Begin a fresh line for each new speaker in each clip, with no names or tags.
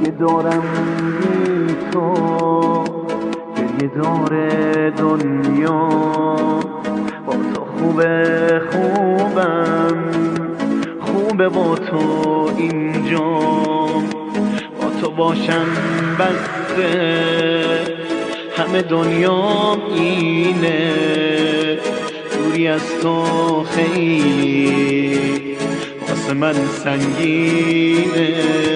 گریه دارم بی تو، گریه داره دنیا. با تو خوبه با تو اینجا. با تو باشم بسته همه دنیام اینه. دوری از تو خیلی واسه من سنگینه.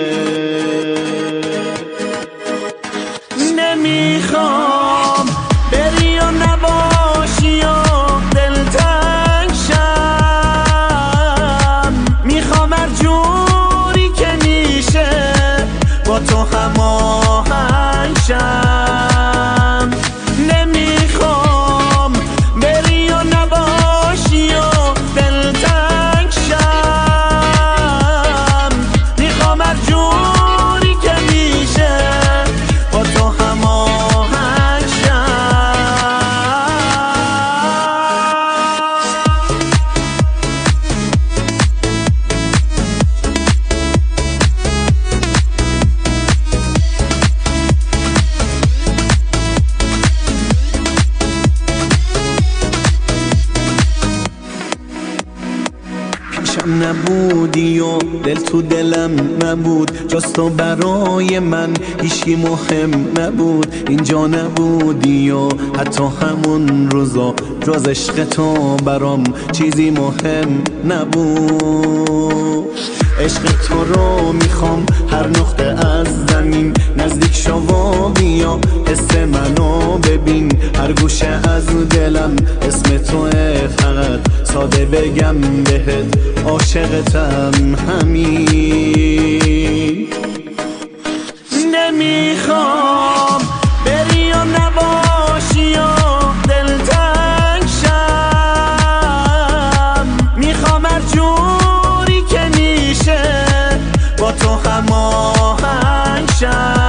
نمیخوام بری و نباشی و دلتنگ شم. میخوام هر جوری که میشه با تو هماهنگ شم. نمیخوام بری و نباشی و دلتنگ شم. میخوام هر جوری که میشه با تو هماهنگ شم. پیشم نبودی و دل تو دلم نبود، جز تو برای من هیچی مهم نبود. اینجا نبودی و حتی همون روزا جز عشق تو برام چیزی مهم نبود. عشق تو رو میخوام هر نقطه از زمین، نزدیک شو و بیا حس منو ببین. هر گوشه از دلم اسم توه، فقط ساده بگم بهت عاشقتم همین. نمیخوام بری و نباشی و دلتنگ شم. میخوام هر جوری که میشه با تو هماهنگ شم.